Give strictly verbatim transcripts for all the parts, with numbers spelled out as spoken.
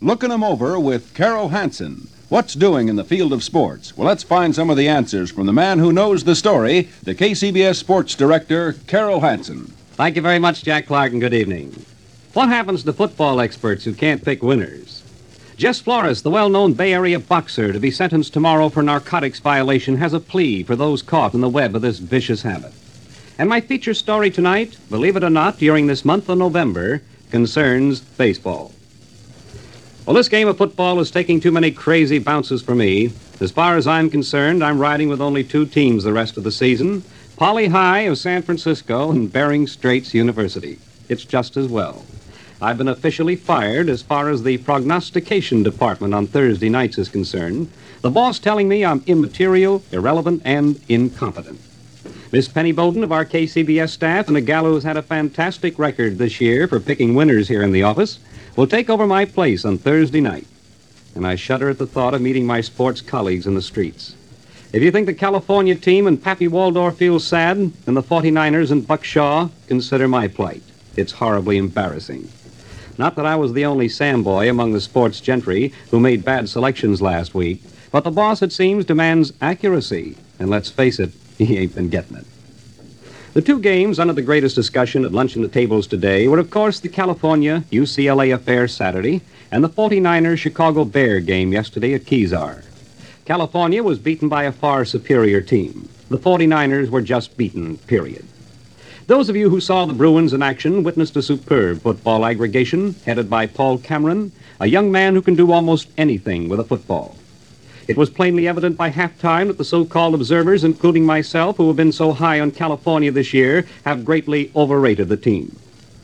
Looking 'em over with Carol Hansen. What's doing in the field of sports? Well, let's find some of the answers from the man who knows the story, the K C B S sports director, Carol Hansen. Thank you very much, Jack Clark, and good evening. What happens to football experts who can't pick winners? Jess Flores, the well-known Bay Area boxer to be sentenced tomorrow for narcotics violation, has a plea for those caught in the web of this vicious habit. And my feature story tonight, believe it or not, during this month of November, concerns baseball. Well, this game of football is taking too many crazy bounces for me. As far as I'm concerned, I'm riding with only two teams the rest of the season, Poly High of San Francisco and Bering Straits University. It's just as well. I've been officially fired as far as the prognostication department on Thursday nights is concerned, the boss telling me I'm immaterial, irrelevant, and incompetent. Miss Penny Bowden of our K C B S staff and a gal who's had a fantastic record this year for picking winners here in the office will take over my place on Thursday night. And I shudder at the thought of meeting my sports colleagues in the streets. If you think the California team and Pappy Waldorf feels sad, and the forty-niners and Buck Shaw, consider my plight. It's horribly embarrassing. Not that I was the only Samboy among the sports gentry who made bad selections last week, but the boss, it seems, demands accuracy. And let's face it, he ain't been getting it. The two games under the greatest discussion at luncheon tables today were, of course, the California U C L A affair Saturday and the forty-niners Chicago Bear game yesterday at Kezar. California was beaten by a far superior team. The forty-niners were just beaten, period. Those of you who saw the Bruins in action witnessed a superb football aggregation headed by Paul Cameron, a young man who can do almost anything with a football. It was plainly evident by halftime that the so-called observers, including myself, who have been so high on California this year, have greatly overrated the team.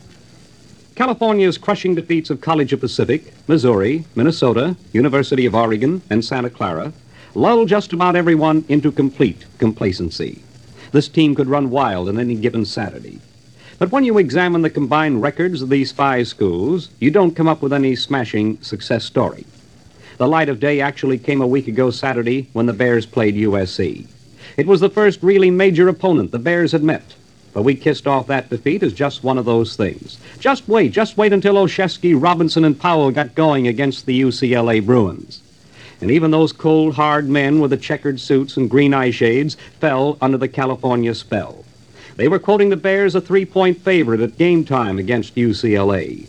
California's crushing defeats of College of Pacific, Missouri, Minnesota, University of Oregon, and Santa Clara lulled just about everyone into complete complacency. This team could run wild on any given Saturday. But when you examine the combined records of these five schools, you don't come up with any smashing success story. The light of day actually came a week ago Saturday when the Bears played U S C. It was the first really major opponent the Bears had met, but we kissed off that defeat as just one of those things. Just wait, just wait until Olszewski, Robinson, and Powell got going against the U C L A Bruins. And even those cold, hard men with the checkered suits and green eye shades fell under the California spell. They were quoting the Bears a three-point favorite at game time against U C L A.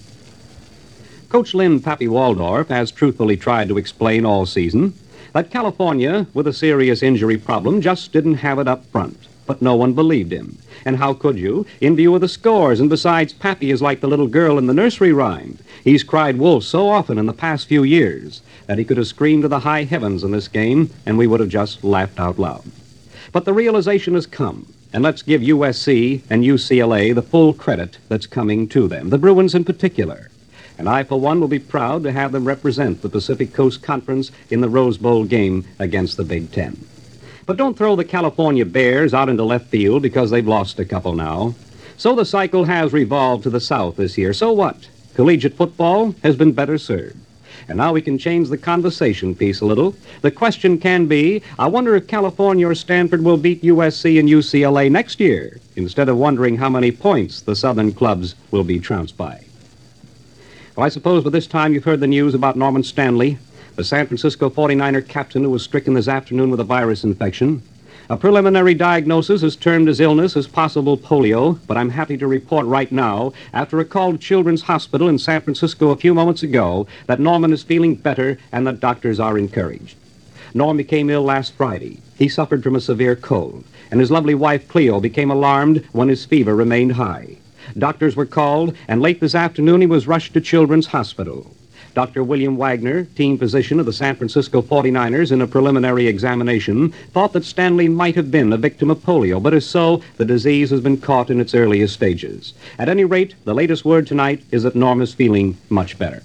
Coach Lynn Pappy Waldorf has truthfully tried to explain all season that California, with a serious injury problem, just didn't have it up front. But no one believed him. And how could you, in view of the scores? And besides, Pappy is like the little girl in the nursery rhyme. He's cried wolf so often in the past few years that he could have screamed to the high heavens in this game, and we would have just laughed out loud. But the realization has come, and let's give U S C and U C L A the full credit that's coming to them, the Bruins in particular. And I, for one, will be proud to have them represent the Pacific Coast Conference in the Rose Bowl game against the Big Ten. But don't throw the California Bears out into left field because they've lost a couple now. So the cycle has revolved to the south this year. So what? Collegiate football has been better served. And now we can change the conversation piece a little. The question can be, I wonder if California or Stanford will beat U S C and U C L A next year, instead of wondering how many points the southern clubs will be trounced by. Well, I suppose by this time you've heard the news about Norman Stanley, the San Francisco forty-niner captain who was stricken this afternoon with a virus infection. A preliminary diagnosis has termed his illness as possible polio, but I'm happy to report right now, after a call to Children's Hospital in San Francisco a few moments ago, that Norman is feeling better and that doctors are encouraged. Norm became ill last Friday. He suffered from a severe cold, and his lovely wife Cleo became alarmed when his fever remained high. Doctors were called, and late this afternoon he was rushed to Children's Hospital. Doctor William Wagner, team physician of the San Francisco forty-niners, in a preliminary examination, thought that Stanley might have been a victim of polio, but if so, the disease has been caught in its earliest stages. At any rate, the latest word tonight is that Norm is feeling much better.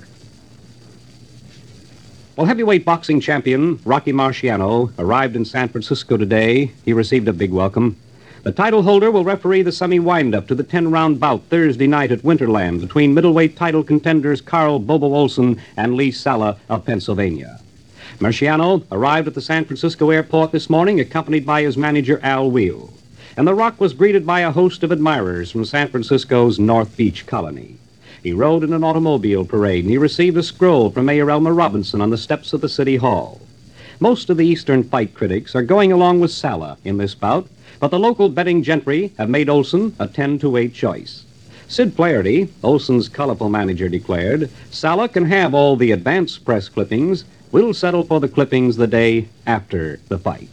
Well, heavyweight boxing champion Rocky Marciano arrived in San Francisco today. He received a big welcome. The title holder will referee the semi-windup to the ten-round bout Thursday night at Winterland between middleweight title contenders Carl Bobo Olson and Lee Sala of Pennsylvania. Marciano arrived at the San Francisco airport this morning accompanied by his manager Al Wheel. And the Rock was greeted by a host of admirers from San Francisco's North Beach colony. He rode in an automobile parade, and he received a scroll from Mayor Elmer Robinson on the steps of the City Hall. Most of the Eastern fight critics are going along with Sala in this bout, but the local betting gentry have made Olson a ten to eight choice. Sid Flaherty, Olson's colorful manager, declared, Sala can have all the advance press clippings. We'll settle for the clippings the day after the fight.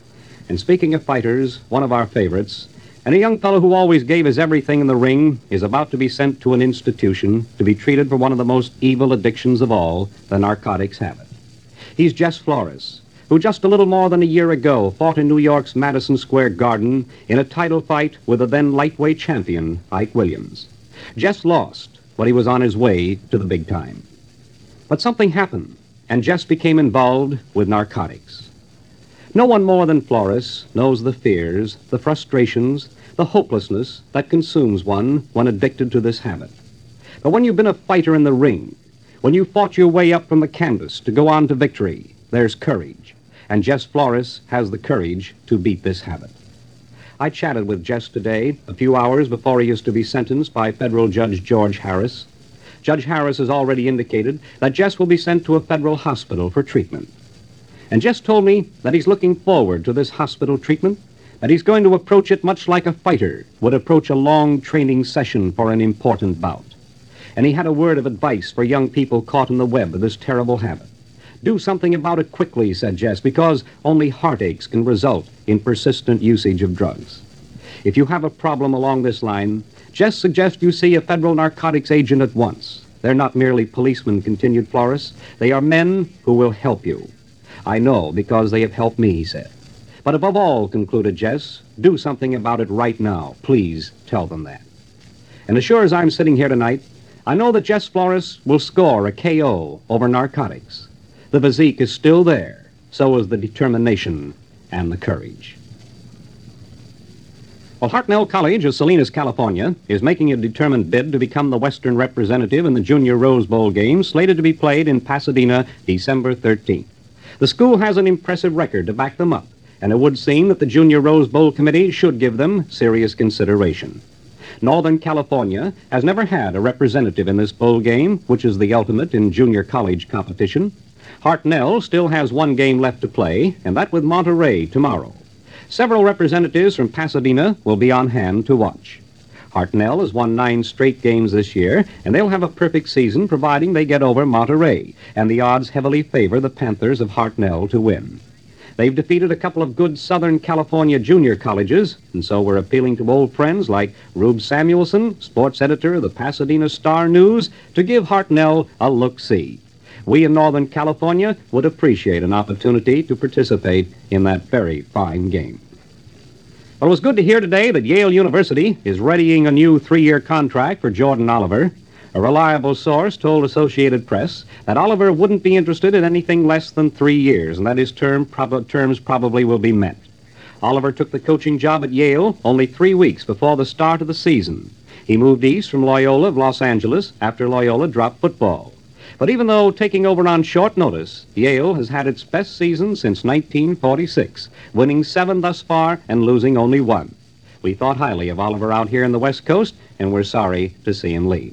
And speaking of fighters, one of our favorites, and a young fellow who always gave his everything in the ring, is about to be sent to an institution to be treated for one of the most evil addictions of all, the narcotics habit. He's Jess Flores, who just a little more than a year ago fought in New York's Madison Square Garden in a title fight with the then lightweight champion, Ike Williams. Jess lost, but he was on his way to the big time. But something happened, and Jess became involved with narcotics. No one more than Flores knows the fears, the frustrations, the hopelessness that consumes one when addicted to this habit. But when you've been a fighter in the ring, when you fought your way up from the canvas to go on to victory, there's courage, and Jess Flores has the courage to beat this habit. I chatted with Jess today, a few hours before he is to be sentenced by federal Judge George Harris. Judge Harris has already indicated that Jess will be sent to a federal hospital for treatment. And Jess told me that he's looking forward to this hospital treatment, that he's going to approach it much like a fighter would approach a long training session for an important bout. And he had a word of advice for young people caught in the web of this terrible habit. Do something about it quickly, said Jess, because only heartaches can result in persistent usage of drugs. If you have a problem along this line, Jess suggests you see a federal narcotics agent at once. They're not merely policemen, continued Flores. They are men who will help you. I know, because they have helped me, he said. But above all, concluded Jess, do something about it right now. Please tell them that. And as sure as I'm sitting here tonight, I know that Jess Flores will score a K O over narcotics. The physique is still there. So is the determination and the courage. Well, Hartnell College of Salinas, California, is making a determined bid to become the Western representative in the Junior Rose Bowl game, slated to be played in Pasadena December thirteenth. The school has an impressive record to back them up, and it would seem that the Junior Rose Bowl Committee should give them serious consideration. Northern California has never had a representative in this bowl game, which is the ultimate in junior college competition. Hartnell still has one game left to play, and that with Monterey tomorrow. Several representatives from Pasadena will be on hand to watch. Hartnell has won nine straight games this year, and they'll have a perfect season providing they get over Monterey, and the odds heavily favor the Panthers of Hartnell to win. They've defeated a couple of good Southern California junior colleges, and so we're appealing to old friends like Rube Samuelson, sports editor of the Pasadena Star News, to give Hartnell a look-see. We in Northern California would appreciate an opportunity to participate in that very fine game. Well, it was good to hear today that Yale University is readying a new three-year contract for Jordan Oliver. A reliable source told Associated Press that Oliver wouldn't be interested in anything less than three years, and that his term prob- terms probably will be met. Oliver took the coaching job at Yale only three weeks before the start of the season. He moved east from Loyola of Los Angeles after Loyola dropped football. But even though taking over on short notice, Yale has had its best season since nineteen forty-six, winning seven thus far and losing only one. We thought highly of Oliver out here in the West Coast, and we're sorry to see him leave.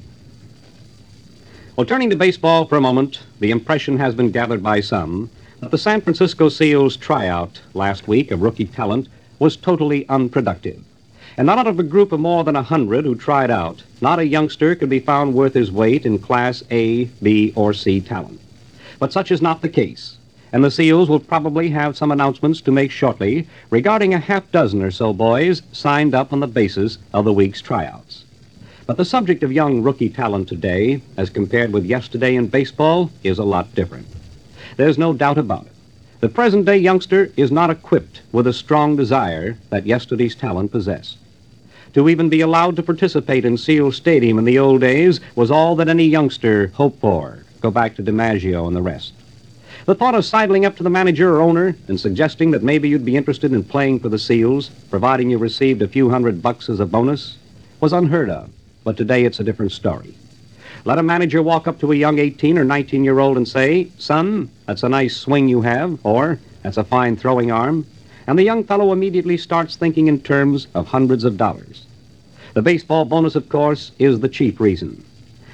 Well, turning to baseball for a moment, the impression has been gathered by some that the San Francisco Seals tryout last week of rookie talent was totally unproductive. And not out of a group of more than a hundred who tried out, not a youngster could be found worth his weight in Class A, B, or C talent. But such is not the case, and the Seals will probably have some announcements to make shortly regarding a half dozen or so boys signed up on the basis of the week's tryouts. But the subject of young rookie talent today, as compared with yesterday in baseball, is a lot different. There's no doubt about it. The present-day youngster is not equipped with a strong desire that yesterday's talent possessed. To even be allowed to participate in Seal Stadium in the old days was all that any youngster hoped for. Go back to DiMaggio and the rest. The thought of sidling up to the manager or owner and suggesting that maybe you'd be interested in playing for the Seals, providing you received a few hundred bucks as a bonus, was unheard of. But today it's a different story. Let a manager walk up to a young eighteen or nineteen-year-old and say, "Son, that's a nice swing you have," or "That's a fine throwing arm," and the young fellow immediately starts thinking in terms of hundreds of dollars. The baseball bonus, of course, is the chief reason.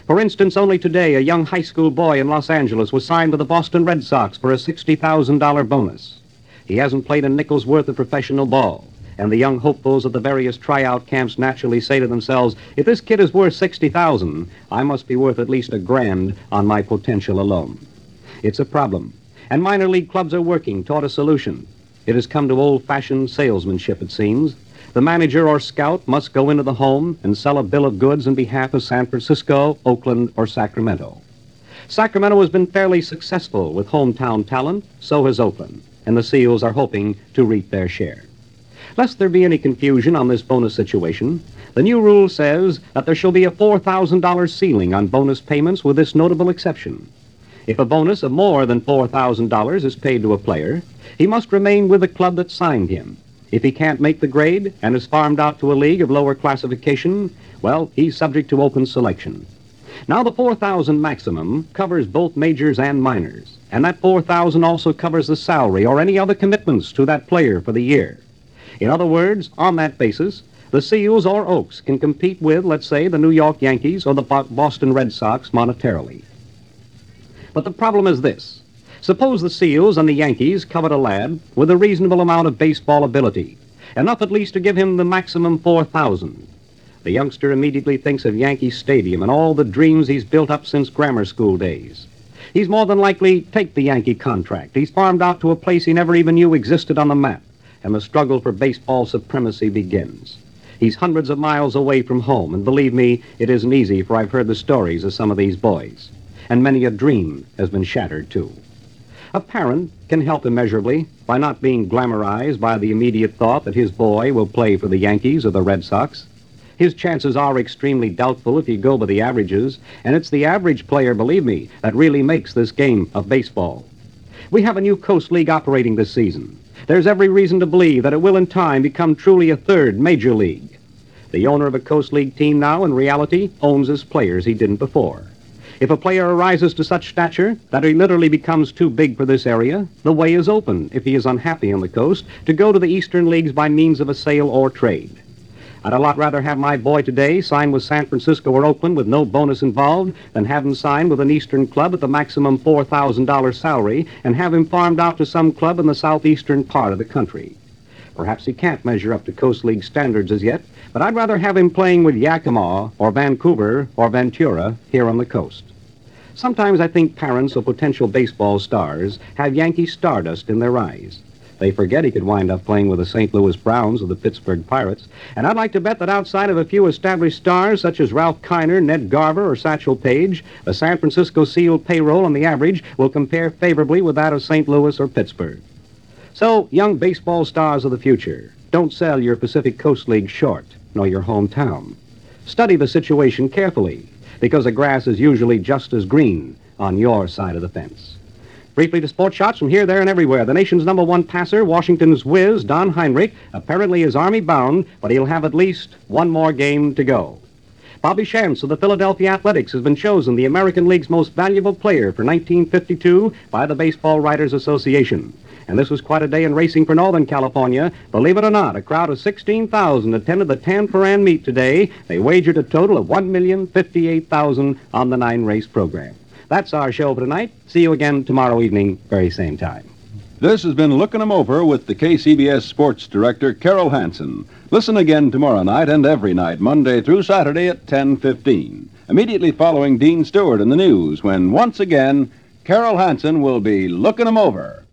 For instance, only today, a young high school boy in Los Angeles was signed with the Boston Red Sox for a sixty thousand dollars bonus. He hasn't played a nickel's worth of professional ball, and the young hopefuls at the various tryout camps naturally say to themselves, if this kid is worth sixty thousand dollars, I must be worth at least a grand on my potential alone. It's a problem, and minor league clubs are working toward a solution. It has come to old-fashioned salesmanship, it seems. The manager or scout must go into the home and sell a bill of goods on behalf of San Francisco, Oakland, or Sacramento. Sacramento has been fairly successful with hometown talent, so has Oakland, and the Seals are hoping to reap their share. Lest there be any confusion on this bonus situation, the new rule says that there shall be a four thousand dollars ceiling on bonus payments with this notable exception. If a bonus of more than four thousand dollars is paid to a player, he must remain with the club that signed him. If he can't make the grade and is farmed out to a league of lower classification, well, he's subject to open selection. Now, the four thousand dollars maximum covers both majors and minors, and that four thousand dollars also covers the salary or any other commitments to that player for the year. In other words, on that basis, the Seals or Oaks can compete with, let's say, the New York Yankees or the Boston Red Sox monetarily. But the problem is this. Suppose the Seals and the Yankees covet a lad with a reasonable amount of baseball ability, enough at least to give him the maximum four thousand dollars. The youngster immediately thinks of Yankee Stadium and all the dreams he's built up since grammar school days. He's more than likely take the Yankee contract. He's farmed out to a place he never even knew existed on the map, and the struggle for baseball supremacy begins. He's hundreds of miles away from home, and believe me, it isn't easy, for I've heard the stories of some of these boys, and many a dream has been shattered, too. A parent can help immeasurably by not being glamorized by the immediate thought that his boy will play for the Yankees or the Red Sox. His chances are extremely doubtful if you go by the averages, and it's the average player, believe me, that really makes this game of baseball. We have a new Coast League operating this season. There's every reason to believe that it will in time become truly a third major league. The owner of a Coast League team now, in reality, owns his players he didn't before. If a player arises to such stature that he literally becomes too big for this area, the way is open, if he is unhappy on the coast, to go to the Eastern Leagues by means of a sale or trade. I'd a lot rather have my boy today sign with San Francisco or Oakland with no bonus involved than have him sign with an Eastern club at the maximum four thousand dollars salary and have him farmed out to some club in the southeastern part of the country. Perhaps he can't measure up to Coast League standards as yet, but I'd rather have him playing with Yakima or Vancouver or Ventura here on the coast. Sometimes I think parents of potential baseball stars have Yankee stardust in their eyes. They forget he could wind up playing with the Saint Louis Browns or the Pittsburgh Pirates, and I'd like to bet that outside of a few established stars such as Ralph Kiner, Ned Garver, or Satchel Paige, the San Francisco Seal payroll on the average will compare favorably with that of Saint Louis or Pittsburgh. So, young baseball stars of the future, don't sell your Pacific Coast League short, nor your hometown. Study the situation carefully, because the grass is usually just as green on your side of the fence. Briefly to sports shots from here, there, and everywhere. The nation's number one passer, Washington's whiz, Don Heinrich, apparently is Army-bound, but he'll have at least one more game to go. Bobby Shantz of the Philadelphia Athletics has been chosen the American League's most valuable player for nineteen fifty-two by the Baseball Writers Association. And this was quite a day in racing for Northern California. Believe it or not, a crowd of sixteen thousand attended the Tan Foran meet today. They wagered a total of one million fifty-eight thousand dollars on the nine-race program. That's our show for tonight. See you again tomorrow evening, very same time. This has been Looking 'em Over with the K C B S Sports Director, Carol Hansen. Listen again tomorrow night and every night, Monday through Saturday at ten fifteen, immediately following Dean Stewart in the news, when once again, Carol Hansen will be Looking 'em Over.